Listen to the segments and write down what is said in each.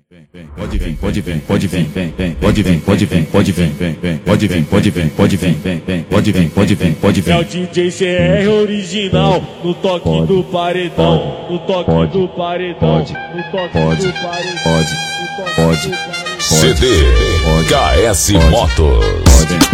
Pode vir, pode vir, pode vir, pode vir, pode vir, pode vir, pode vir, pode vir, pode vir, pode vir, pode vir, pode vir. É o DJ CR original, no toque do paredão, no toque do paredão, no toque do paredão. Pode. CD KS Motos.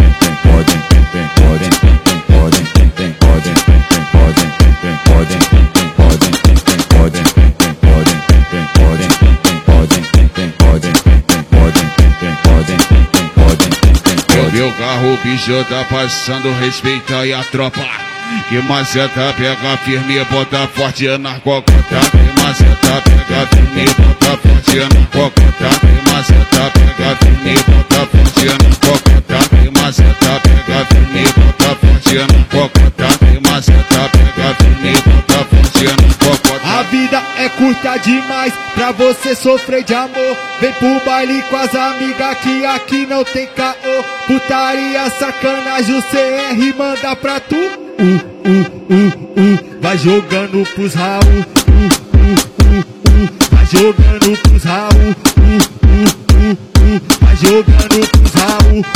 Meu carro, o bicho tá passando, respeita aí a tropa. Que maceta pega firme, bota forte na cocota. Que maceta pega firme, bota forte na cocota. Que maceta pega firme, bota forte na cocota. Que maceta pega firme, bota forte na cocota. Que maceta pega firme, bota forte na cocota. A vida é curta demais pra você sofrer de amor. Vem pro baile com as amigas que aqui não tem caô. Putaria, sacanagem, o CR manda pra tu. Vai jogando pros Raul. Vai jogando pros Raul. Vai jogando pros Raul.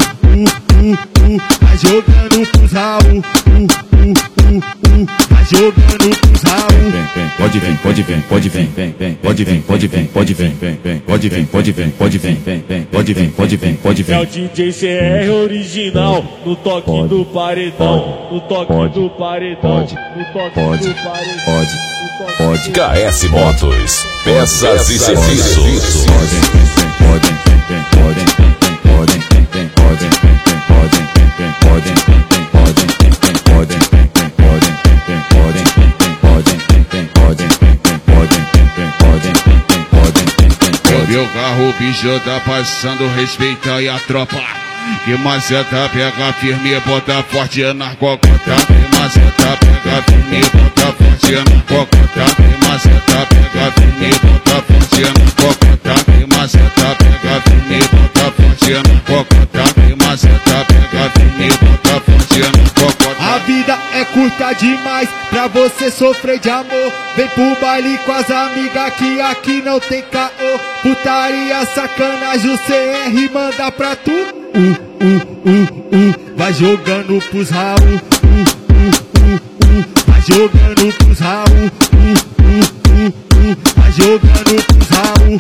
Vai jogando pros Raul. Vai jogando pros Raul. Pode vir, pode vir, pode vir, pode vir, pode vir, pode vir, pode vir, pode vir, pode vir, pode vir, pode vir, pode vir. É o DJ CR original, no toque do paredão, no toque do paredão, no toque do paredão. Pode. KS Motos, peças e serviços. Meu carro, o bicho tá passando, respeita aí a tropa. Que maceta pega firme, bota forte na cocota. Que maceta pega firme, bota forte na cocota. Que maceta pega firme, bota forte na cocota. Que maceta pega firme, bota forte na cocota. Que maceta pega firme, bota forte na cocota. A vida é curta demais pra você sofrer de amor. Vem pro baile com as amigas que aqui não tem caô. Putaria, sacanagem, o CR manda pra tu. Vai jogando pros Raul. Vai jogando pros Raul. Vai jogando pros Raul.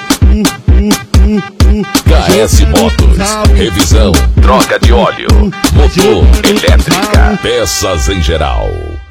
KS Motos, revisão, troca de óleo, motor, elétrica, peças em geral.